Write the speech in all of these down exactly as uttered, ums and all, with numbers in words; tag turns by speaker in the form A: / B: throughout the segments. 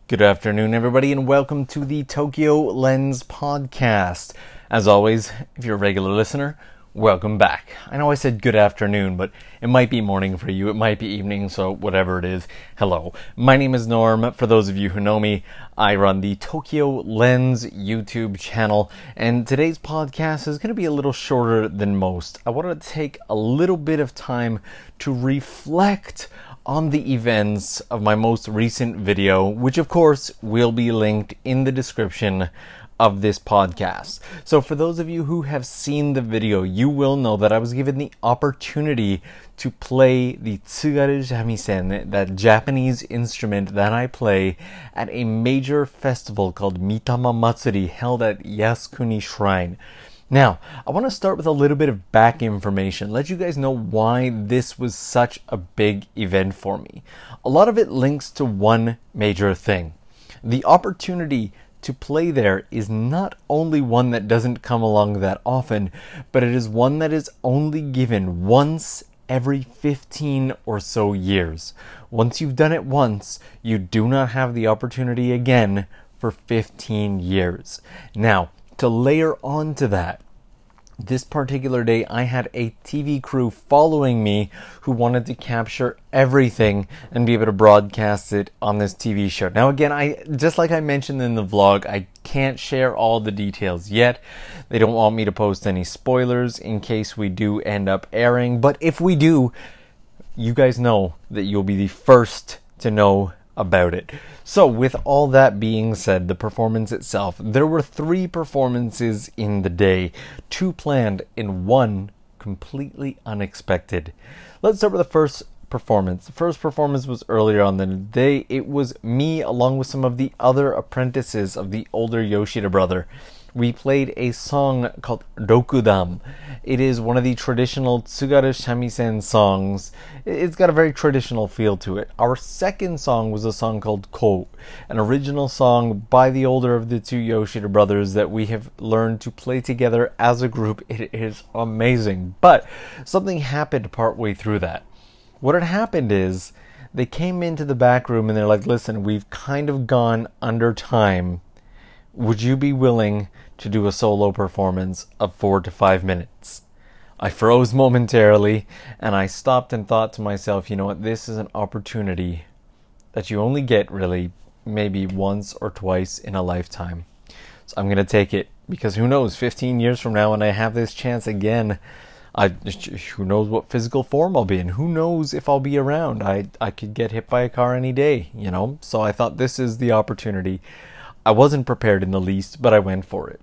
A: Good afternoon, everybody, and welcome to the Tokyo Lens podcast. As always, if you're a regular listener, welcome back. I know I said good afternoon, but it might be morning for you, it might be evening, so whatever it is, hello. My name is Norm. For those of you who know me, I run the Tokyo Lens YouTube channel, and today's podcast is going to be a little shorter than most. I wanted to take a little bit of time to reflect on the events of my most recent video, which of course will be linked in the description of this podcast. So for those of you who have seen the video, you will know that I was given the opportunity to play the tsugaru shamisen, that Japanese instrument that I play at a major festival called Mitama Matsuri held at Yasukuni Shrine. Now, I want to start with a little bit of back information, let you guys know why this was such a big event for me. A lot of it links to one major thing. The opportunity to play there is not only one that doesn't come along that often, but it is one that is only given once every fifteen or so years. Once you've done it once, you do not have the opportunity again for fifteen years. Now, to layer on to that, this particular day I had a T V crew following me who wanted to capture everything and be able to broadcast it on this T V show. Now again, I just like I mentioned in the vlog, I can't share all the details yet. They don't want me to post any spoilers in case we do end up airing, but if we do, you guys know that you'll be the first to know about it. So with all that being said, the performance itself, there were three performances in the day, two planned and one completely unexpected. Let's start with the first performance. The first performance was earlier on in the day. It was me along with some of the other apprentices of the older Yoshida brother. We played a song called Rokudam. It is one of the traditional tsugaru shamisen songs. It's got a very traditional feel to it. Our second song was a song called Kou, an original song by the older of the two Yoshida brothers that we have learned to play together as a group. It is amazing. But something happened partway through that. What had happened is they came into the back room and they're like, listen, we've kind of gone under time. Would you be willing to do a solo performance of four to five minutes? I froze momentarily and I stopped and thought to myself, you know what, this is an opportunity that you only get really maybe once or twice in a lifetime. So I'm going to take it because who knows, fifteen years from now when I have this chance again, I, who knows what physical form I'll be in, who knows if I'll be around. I, I could get hit by a car any day, you know, so I thought this is the opportunity. I wasn't prepared in the least, but I went for it.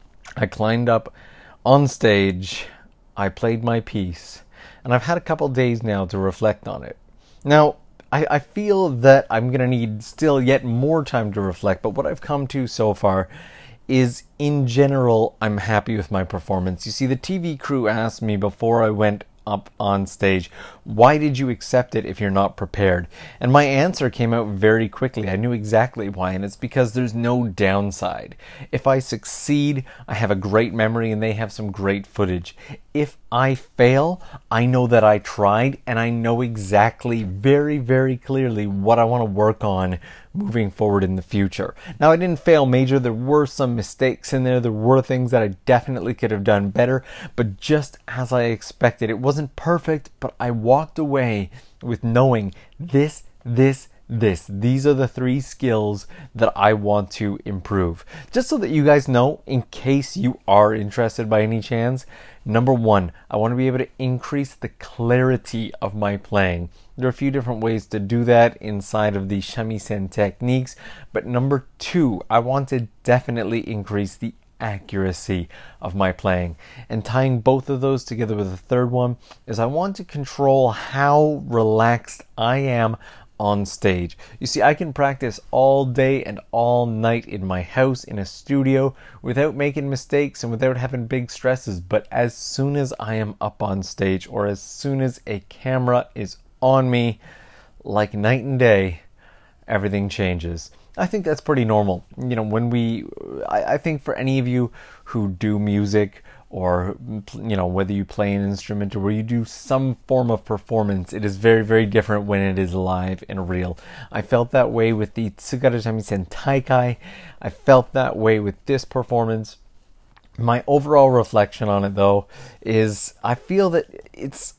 A: I climbed up on stage, I played my piece, and I've had a couple days now to reflect on it. Now, I, I feel that I'm going to need still yet more time to reflect, but what I've come to so far is, in general, I'm happy with my performance. You see, the T V crew asked me before I went up on stage, why did you accept it if you're not prepared? And my answer came out very quickly. I knew exactly why, and it's because there's no downside. If I succeed, I have a great memory and they have some great footage. If I fail, I know that I tried and I know exactly, very, very clearly what I want to work on moving forward in the future. Now, I didn't fail major. There were some mistakes in there. There were things that I definitely could have done better, but just as I expected, it wasn't perfect, but I walked away with knowing this, this, this. These are the three skills that I want to improve. Just so that you guys know, in case you are interested by any chance, number one, I want to be able to increase the clarity of my playing. There are a few different ways to do that inside of the shamisen techniques, but number two, I want to definitely increase the accuracy of my playing. And tying both of those together with the third one is I want to control how relaxed I am on stage. You see, I can practice all day and all night in my house, in a studio, without making mistakes and without having big stresses, but as soon as I am up on stage or as soon as a camera is on me, like night and day, everything changes. I think that's pretty normal. You know, when we, I, I think for any of you who do music or, you know, whether you play an instrument or where you do some form of performance, it is very, very different when it is live and real. I felt that way with the Tsugaru Shamisen Taikai. I felt that way with this performance. My overall reflection on it, though, is I feel that it's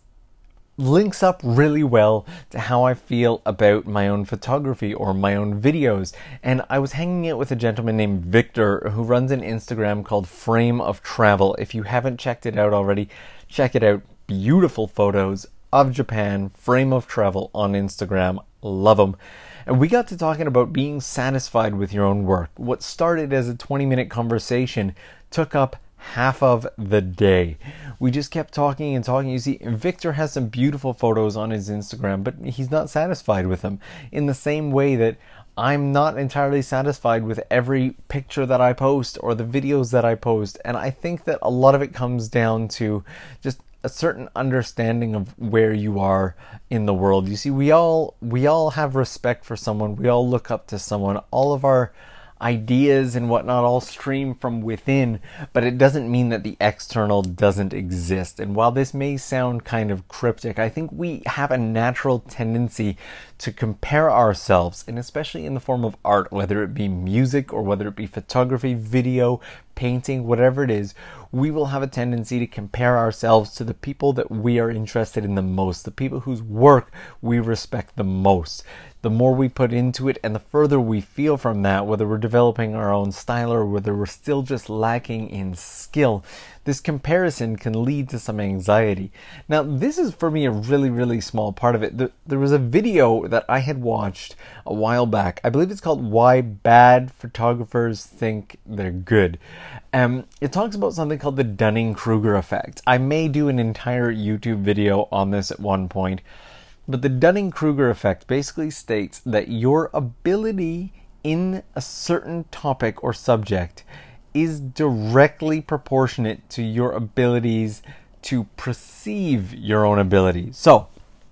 A: links up really well to how I feel about my own photography or my own videos. And I was hanging out with a gentleman named Victor who runs an Instagram called Frame of Travel. If you haven't checked it out already, check it out. Beautiful photos of Japan, Frame of Travel on Instagram. Love them. And we got to talking about being satisfied with your own work. What started as a twenty minute conversation took up half of the day. We just kept talking and talking. You see, Victor has some beautiful photos on his Instagram, but he's not satisfied with them. In the same way that I'm not entirely satisfied with every picture that I post or the videos that I post. And I think that a lot of it comes down to just a certain understanding of where you are in the world. You see, we all we all have respect for someone. We all look up to someone. All of our ideas and whatnot all stream from within, but it doesn't mean that the external doesn't exist. And while this may sound kind of cryptic, I think we have a natural tendency to compare ourselves, and especially in the form of art, whether it be music or whether it be photography, video, painting, whatever it is, we will have a tendency to compare ourselves to the people that we are interested in the most, the people whose work we respect the most. The more we put into it and the further we feel from that, whether we're developing our own style or whether we're still just lacking in skill, this comparison can lead to some anxiety. Now, this is for me a really, really small part of it. There was a video that I had watched a while back. I believe it's called Why Bad Photographers Think They're Good. Um, it talks about something called the Dunning-Kruger effect. I may do an entire YouTube video on this at one point. But the Dunning-Kruger effect basically states that your ability in a certain topic or subject is directly proportionate to your abilities to perceive your own abilities. So,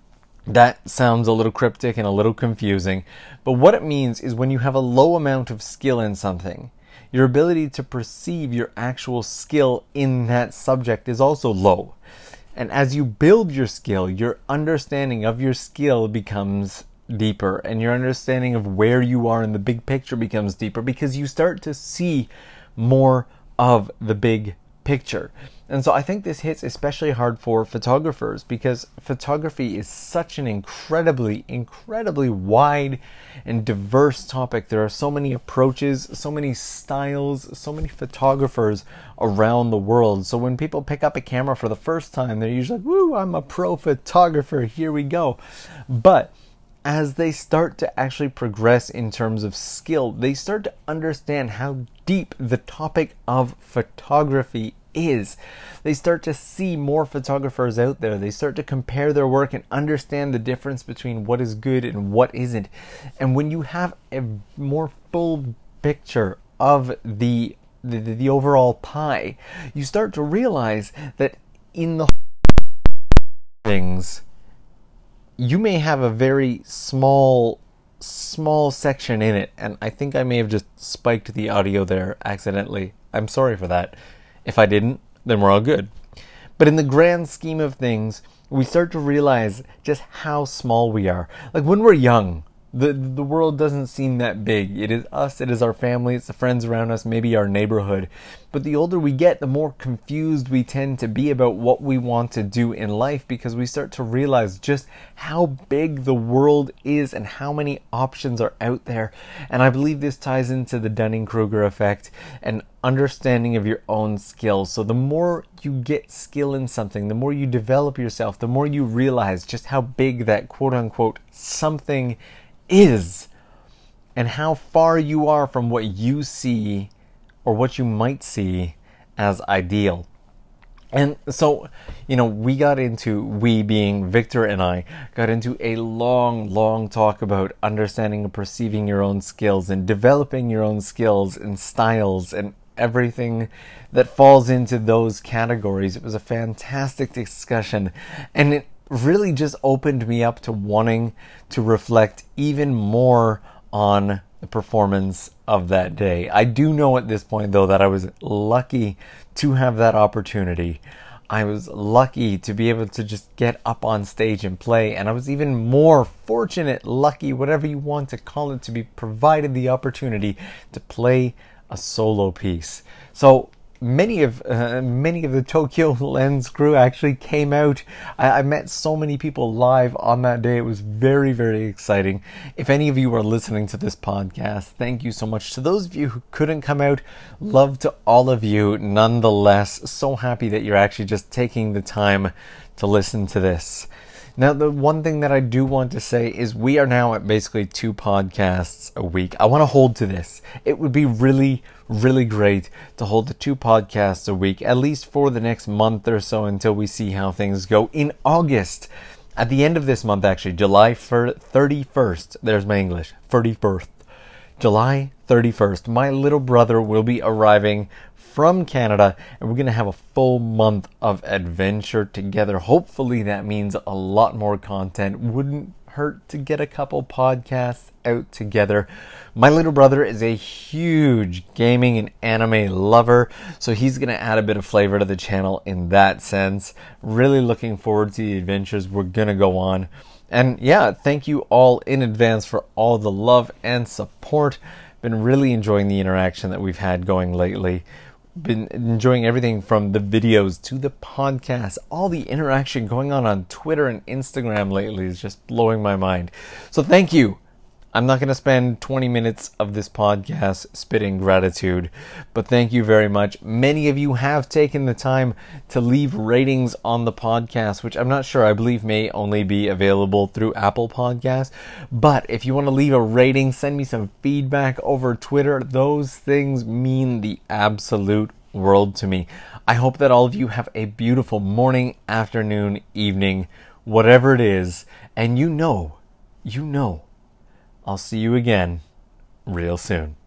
A: that sounds a little cryptic and a little confusing, but what it means is when you have a low amount of skill in something, your ability to perceive your actual skill in that subject is also low. And as you build your skill, your understanding of your skill becomes deeper, and your understanding of where you are in the big picture becomes deeper because you start to see more of the big picture. And so I think this hits especially hard for photographers because photography is such an incredibly, incredibly wide and diverse topic. There are so many approaches, so many styles, so many photographers around the world. So when people pick up a camera for the first time, they're usually like, woo, I'm a pro photographer, here we go. But as they start to actually progress in terms of skill, they start to understand how deep the topic of photography is. They start to see more photographers out there. They start to compare their work and understand the difference between what is good and what isn't. And when you have a more full picture of the the, the overall pie, you start to realize that in the things, you may have a very small small section in it, and I think I may have just spiked the audio there accidentally. I'm sorry for that. If I didn't, then we're all good. But in the grand scheme of things, we start to realize just how small we are. Like when we're young, the the world doesn't seem that big. It is us, it is our family, it's the friends around us, maybe our neighborhood. But the older we get, the more confused we tend to be about what we want to do in life because we start to realize just how big the world is and how many options are out there. And I believe this ties into the Dunning-Kruger effect and understanding of your own skills. So the more you get skill in something, the more you develop yourself, the more you realize just how big that quote-unquote something is and how far you are from what you see or what you might see as ideal. And so, you know, we got into, we being Victor and I, got into a long, long talk about understanding and perceiving your own skills and developing your own skills and styles and everything that falls into those categories. It was a fantastic discussion, and it really just opened me up to wanting to reflect even more on the performance of that day. I do know at this point, though, that I was lucky to have that opportunity. I was lucky to be able to just get up on stage and play, and I was even more fortunate, lucky, whatever you want to call it, to be provided the opportunity to play a solo piece. So many of uh, many of the Tokyo Lens crew actually came out. I, I met so many people live on that day. It was very, very exciting. If any of you are listening to this podcast, thank you so much. To those of you who couldn't come out, love to all of you nonetheless. So happy that you're actually just taking the time to listen to this. Now, the one thing that I do want to say is we are now at basically two podcasts a week. I want to hold to this. It would be really, really great to hold the two podcasts a week, at least for the next month or so until we see how things go. In August, at the end of this month, actually, July thirty-first, there's my English, thirty-first, July thirty-first, my little brother will be arriving from Canada, and we're going to have a full month of adventure together. Hopefully that means a lot more content. Wouldn't hurt to get a couple podcasts out together. My little brother is a huge gaming and anime lover, so he's going to add a bit of flavor to the channel in that sense. Really looking forward to the adventures we're going to go on. And yeah, thank you all in advance for all the love and support. Been really enjoying the interaction that we've had going lately. Been enjoying everything from the videos to the podcast. All the interaction going on on Twitter and Instagram lately is just blowing my mind. So thank you. I'm not going to spend twenty minutes of this podcast spitting gratitude, but thank you very much. Many of you have taken the time to leave ratings on the podcast, which I'm not sure, I believe may only be available through Apple Podcasts. But if you want to leave a rating, send me some feedback over Twitter. Those things mean the absolute world to me. I hope that all of you have a beautiful morning, afternoon, evening, whatever it is. And you know, you know, I'll see you again real soon.